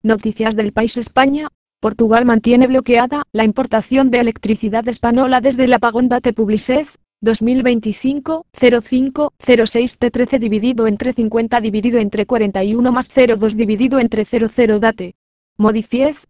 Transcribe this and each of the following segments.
Noticias del país España. Portugal mantiene bloqueada la importación de electricidad española desde el apagón Date Publicez 2025 05 06 T13 dividido entre 50 dividido entre 41 más 02 dividido entre 00 Date Modifiez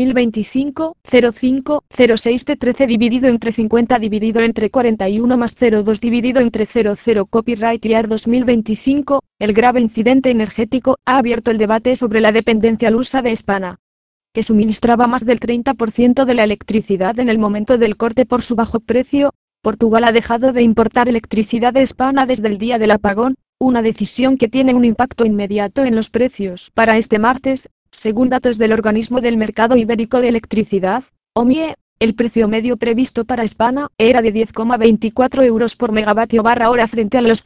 2025 05 06 T13 dividido entre 50 dividido entre 41 más 02 dividido entre 00 Copyright Year 2025. El grave incidente energético ha abierto el debate sobre la dependencia lusa de España, que suministraba más del 30% de la electricidad en el momento del corte por su bajo precio. Portugal ha dejado de importar electricidad de España desde el día del apagón, una decisión que tiene un impacto inmediato en los precios. Para este martes, según datos del Organismo del Mercado Ibérico de Electricidad, OMIE, el precio medio previsto para España era de 10,24 euros por megavatio/hora frente a los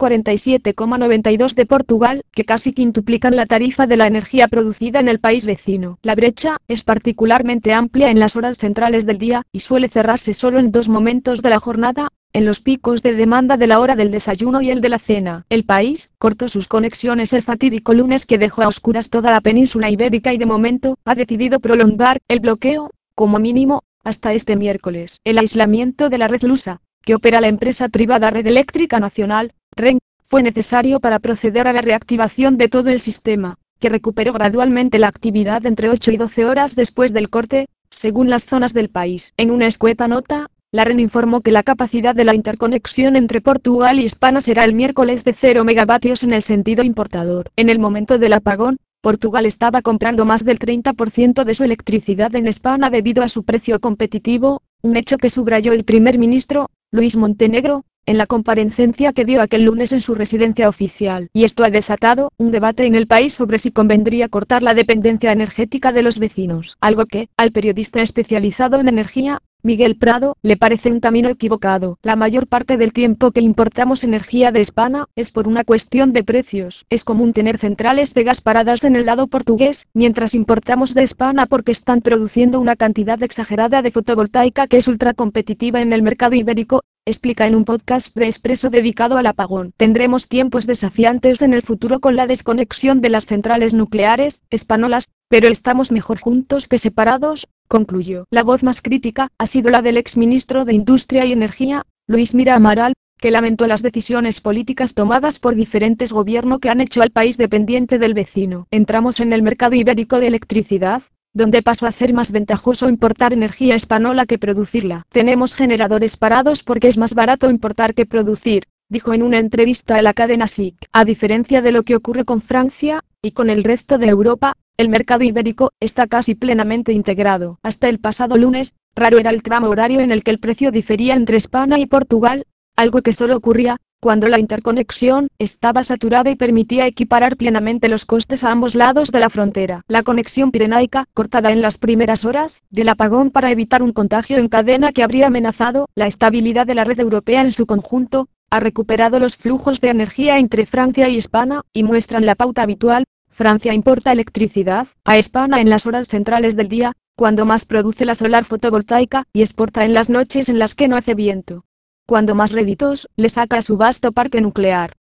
47,92 de Portugal, que casi quintuplican la tarifa de la energía producida en el país vecino. La brecha es particularmente amplia en las horas centrales del día y suele cerrarse solo en dos momentos de la jornada, en los picos de demanda de la hora del desayuno y el de la cena. El país cortó sus conexiones el fatídico lunes que dejó a oscuras toda la península ibérica y de momento ha decidido prolongar el bloqueo, como mínimo, hasta este miércoles. El aislamiento de la red lusa, que opera la empresa privada Red Eléctrica Nacional, REN, fue necesario para proceder a la reactivación de todo el sistema, que recuperó gradualmente la actividad entre 8 y 12 horas después del corte, según las zonas del país. En una escueta nota, la REN informó que la capacidad de la interconexión entre Portugal y España será el miércoles de 0 megavatios en el sentido importador. En el momento del apagón, Portugal estaba comprando más del 30% de su electricidad en España debido a su precio competitivo, un hecho que subrayó el primer ministro, Luis Montenegro, en la comparecencia que dio aquel lunes en su residencia oficial. Y esto ha desatado un debate en el país sobre si convendría cortar la dependencia energética de los vecinos, algo que, al periodista especializado en energía, Miguel Prado, le parece un camino equivocado. La mayor parte del tiempo que importamos energía de España es por una cuestión de precios. Es común tener centrales de gas paradas en el lado portugués, mientras importamos de España porque están produciendo una cantidad exagerada de fotovoltaica que es ultra competitiva en el mercado ibérico, explica en un podcast de Expreso dedicado al apagón. Tendremos tiempos desafiantes en el futuro con la desconexión de las centrales nucleares españolas, pero estamos mejor juntos que separados, concluyó. La voz más crítica ha sido la del exministro de Industria y Energía, Luis Mira Amaral, que lamentó las decisiones políticas tomadas por diferentes gobiernos que han hecho al país dependiente del vecino. Entramos en el mercado ibérico de electricidad, donde pasó a ser más ventajoso importar energía española que producirla. Tenemos generadores parados porque es más barato importar que producir, dijo en una entrevista a la cadena SIC. A diferencia de lo que ocurre con Francia, y con el resto de Europa, el mercado ibérico está casi plenamente integrado. Hasta el pasado lunes, raro era el tramo horario en el que el precio difería entre España y Portugal, algo que solo ocurría cuando la interconexión estaba saturada y permitía equiparar plenamente los costes a ambos lados de la frontera. La conexión pirenaica, cortada en las primeras horas del apagón para evitar un contagio en cadena que habría amenazado la estabilidad de la red europea en su conjunto, ha recuperado los flujos de energía entre Francia y España, y muestran la pauta habitual. Francia importa electricidad a España en las horas centrales del día, cuando más produce la solar fotovoltaica, y exporta en las noches en las que no hace viento, cuando más réditos le saca a su vasto parque nuclear.